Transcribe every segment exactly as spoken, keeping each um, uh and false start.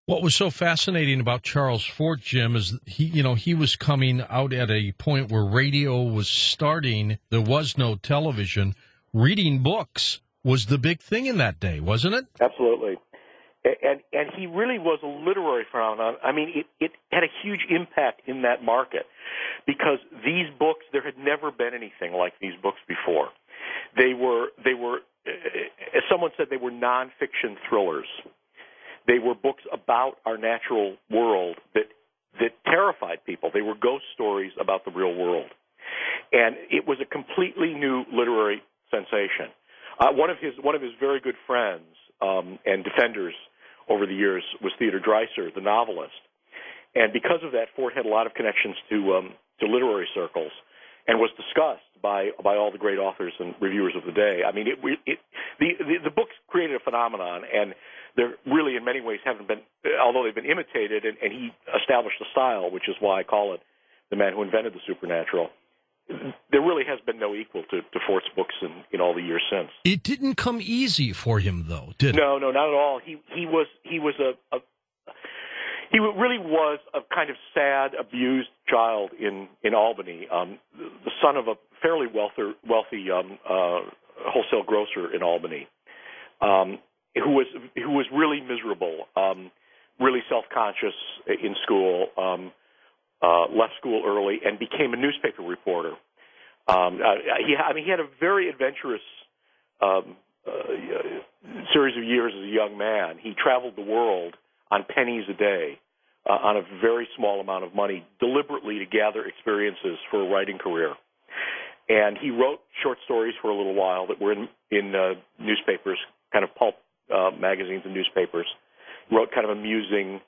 What was so fascinating about Charles Fort, Jim, is he, you know, he was coming out at a point where radio was starting. There was no television. Reading books was the big thing in that day, wasn't it? Absolutely. And and he really was a literary phenomenon. I mean, it, it had a huge impact in that market because these books, there had never been anything like these books before. They were, they were, as someone said, they were nonfiction thrillers. They were books about our natural world that that terrified people. They were ghost stories about the real world. And it was a completely new literary sensation. Uh, one of his one of his very good friends um, and defenders over the years was Theodore Dreiser, the novelist. And because of that, Fort had a lot of connections to um, to literary circles and was discussed by by all the great authors and reviewers of the day. I mean, it, it, the, the the books created a phenomenon, and they're really in many ways haven't been, although they've been imitated, and, and he established a style, which is why I call it the man who invented the supernatural. There really has been no equal to, to Fort's books in, in all the years since. It didn't come easy for him, though, did it? No, no, not at all. He he was he was a, a he really was a kind of sad, abused child in in Albany, um, the son of a fairly wealthy wealthy um, uh, wholesale grocer in Albany, um, who was who was really miserable, um, really self-conscious in school. Um, Uh, left school early and became a newspaper reporter. Um, uh, he, I mean, he had a very adventurous um, uh, series of years as a young man. He traveled the world on pennies a day, uh, on a very small amount of money, deliberately to gather experiences for a writing career. And he wrote short stories for a little while that were in, in uh, newspapers, kind of pulp uh, magazines and newspapers. He wrote kind of amusing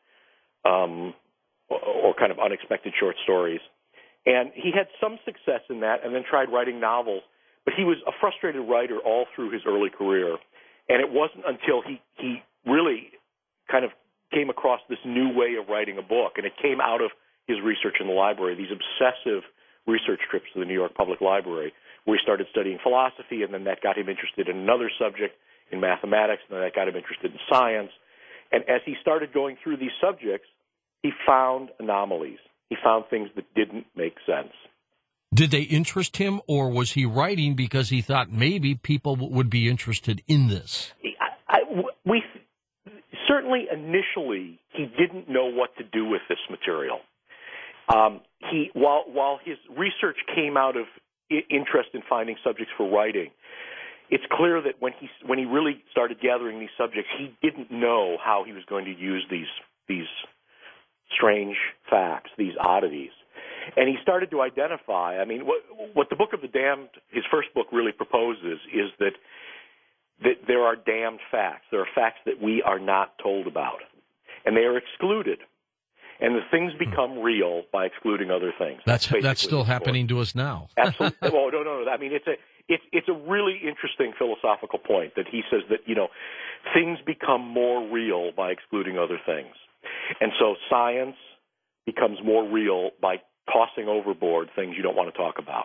um or kind of unexpected short stories. And he had some success in that and then tried writing novels, but he was a frustrated writer all through his early career. And it wasn't until he, he really kind of came across this new way of writing a book, and it came out of his research in the library, these obsessive research trips to the New York Public Library, where he started studying philosophy, and then that got him interested in another subject, in mathematics, and then that got him interested in science. And as he started going through these subjects, he found anomalies. He found things that didn't make sense. Did they interest him, or was he writing because he thought maybe people would be interested in this? I, I, we certainly initially he didn't know what to do with this material. Um, he while while his research came out of interest in finding subjects for writing, it's clear that when he when he really started gathering these subjects, he didn't know how he was going to use these these. strange facts, these oddities. And he started to identify, I mean, what, what the Book of the Damned, his first book, really proposes is that, that there are damned facts. There are facts that we are not told about. And they are excluded. And the things become real by excluding other things. That's that's, that's still happening to us now. Absolutely. Oh, no, no, no. I mean, it's a it's it's a really interesting philosophical point that he says that, you know, things become more real by excluding other things. And so science becomes more real by tossing overboard things you don't want to talk about.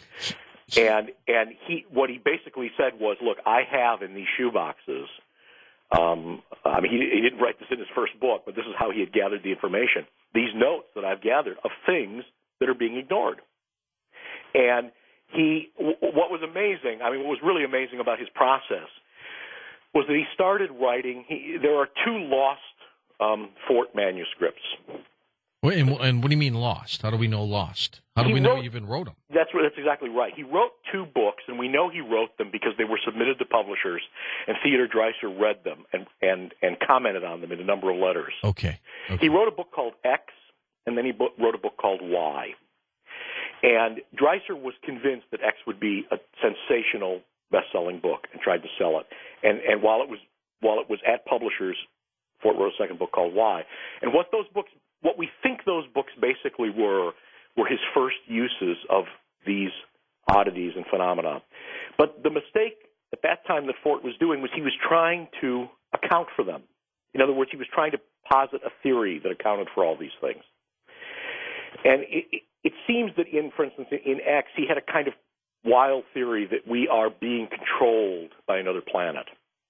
And and he what he basically said was, look, I have in these shoeboxes, um, I mean, he, he didn't write this in his first book, but this is how he had gathered the information, these notes that I've gathered of things that are being ignored. And he, what was amazing, I mean, what was really amazing about his process was that he started writing, he, there are two lost Um, Fort manuscripts. Wait, and, and what do you mean lost? How do we know lost? How do he we know wrote, he even wrote them? That's that's exactly right. He wrote two books, and we know he wrote them because they were submitted to publishers, and Theodore Dreiser read them and, and, and commented on them in a number of letters. Okay. okay. He wrote a book called X, and then he bo- wrote a book called Y. And Dreiser was convinced that X would be a sensational best-selling book and tried to sell it. And and while it was while it was at publishers, Fort wrote a second book called Y. And what those books, what we think those books basically were, were his first uses of these oddities and phenomena. But the mistake at that time that Fort was doing was he was trying to account for them. In other words, he was trying to posit a theory that accounted for all these things. And it, it, it seems that in, for instance, in X, he had a kind of wild theory that we are being controlled by another planet.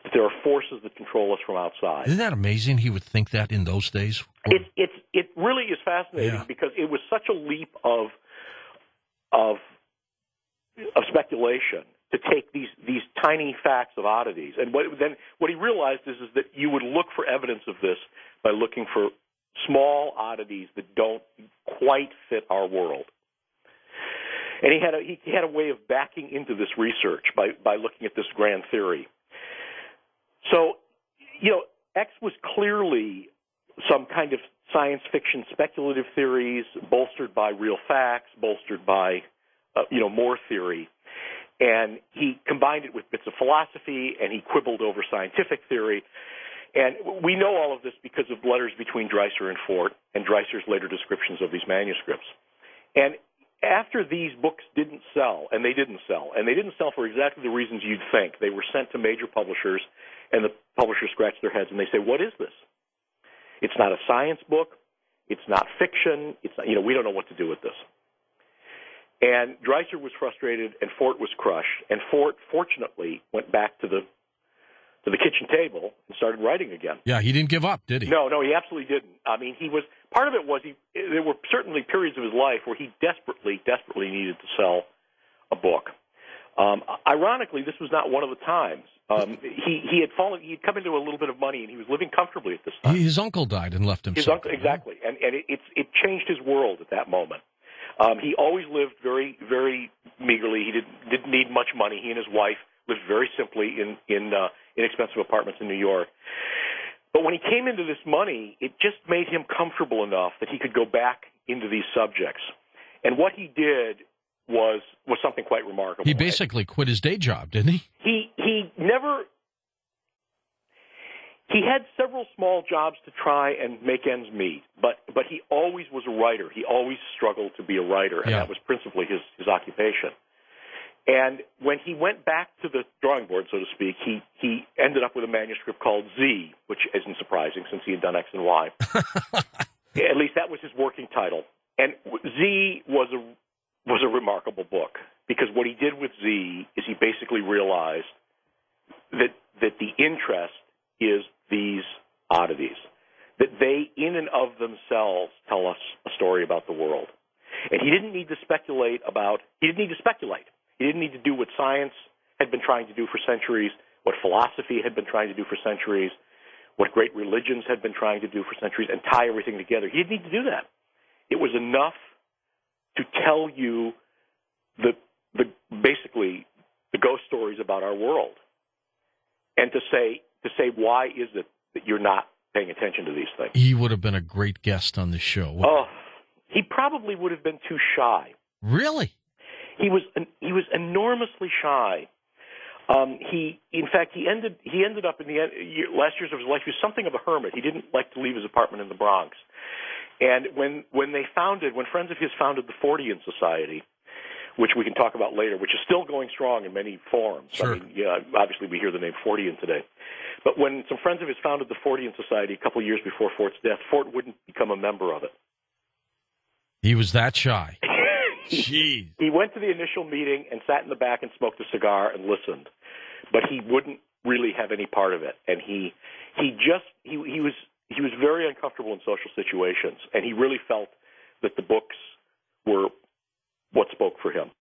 that there are forces that control us from outside. Isn't that amazing? He would think that in those days. It it it really is fascinating Yeah. because it was such a leap of of of speculation to take these these tiny facts of oddities, and what then what he realized is is that you would look for evidence of this by looking for small oddities that don't quite fit our world. And he had a he had a way of backing into this research by by looking at this grand theory. So, you know, X was clearly some kind of science fiction speculative theories bolstered by real facts, bolstered by, uh, you know, more theory. And he combined it with bits of philosophy, and he quibbled over scientific theory. And we know all of this because of letters between Dreiser and Fort and Dreiser's later descriptions of these manuscripts. And after these books didn't sell, and they didn't sell, and they didn't sell for exactly the reasons you'd think, they were sent to major publishers, and the publishers scratched their heads and they say, what is this? It's not a science book. It's not fiction. It's not, you know, we don't know what to do with this. And Dreiser was frustrated, and Fort was crushed. And Fort, fortunately, went back to the to the kitchen table and started writing again. Yeah, he didn't give up, did he? No, no, he absolutely didn't. I mean, he was part of it was he. There were certainly periods of his life where he desperately, desperately needed to sell a book. Um, ironically, this was not one of the times. Um, he he had fallen. He had come into a little bit of money, and he was living comfortably at this time. His uncle died and left him. His uncle, exactly, and and it, it's it changed his world at that moment. Um, he always lived very, very meagerly. He didn't didn't need much money. He and his wife lived very simply in in uh, inexpensive apartments in New York. But when he came into this money, it just made him comfortable enough that he could go back into these subjects. And what he did was was something quite remarkable. He basically quit his day job, didn't he? He he never. He had several small jobs to try and make ends meet, but but he always was a writer. He always struggled to be a writer, and yeah. that was principally his, his occupation. And when he went back to the drawing board, so to speak, he, he ended up with a manuscript called Z, which isn't surprising since he had done X and Y. At least that was his working title. And Z was a was a remarkable book, because what he did with Z is he basically realized that that the interest is these oddities, that they in and of themselves tell us a story about the world. And he didn't need to speculate about, he didn't need to speculate. He didn't need to do what science had been trying to do for centuries, what philosophy had been trying to do for centuries, what great religions had been trying to do for centuries, and tie everything together. He didn't need to do that. It was enough to tell you the, the basically the ghost stories about our world, and to say to say why is it that you're not paying attention to these things. He would have been a great guest on the show. Oh, he probably would have been too shy. Really? He was he was enormously shy. Um, he, in fact, he ended he ended up in the end, year, last years of his life. He was something of a hermit. He didn't like to leave his apartment in the Bronx. And when when they founded, when friends of his founded the Fortean Society, which we can talk about later, which is still going strong in many forms. Sure. I mean, yeah, obviously we hear the name Fortean today. But when some friends of his founded the Fortean Society a couple of years before Fort's death, Fort wouldn't become a member of it. He was that shy. Jeez. He went to the initial meeting and sat in the back and smoked a cigar and listened, but he wouldn't really have any part of it. And he he just he he was he was very uncomfortable in social situations, and he really felt that the books were what spoke for him.